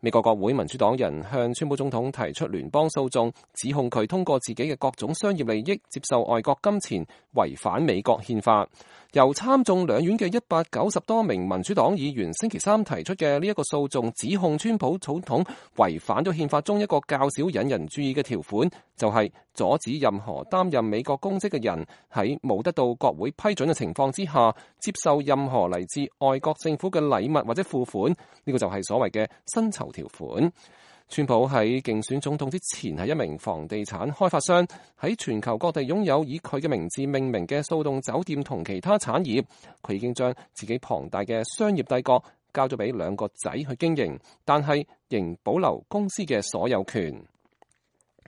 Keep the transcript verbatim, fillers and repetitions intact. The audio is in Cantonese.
美國國會民主黨人向川普總統提出聯邦訴訟，指控佢通過自己嘅各種商業利益接受外國金錢，違反美國憲法。由參眾兩院嘅一百九十多名民主黨議員星期三提出嘅呢一個訴訟，指控川普總統違反咗憲法中一個較少引人注意嘅條款，就係阻止任何擔任美國公職嘅人喺冇得到國會批准嘅情況之下，接受任何嚟自外國政府嘅禮物或者付款。呢個就係所謂嘅薪酬條款。川普喺競選總統之前係一名房地產開發商，喺全球各地擁有以佢嘅名字命名嘅數棟酒店同其他產業。佢已經將自己龐大嘅商業帝國交咗俾兩個仔去經營，但係仍保留公司嘅所有權。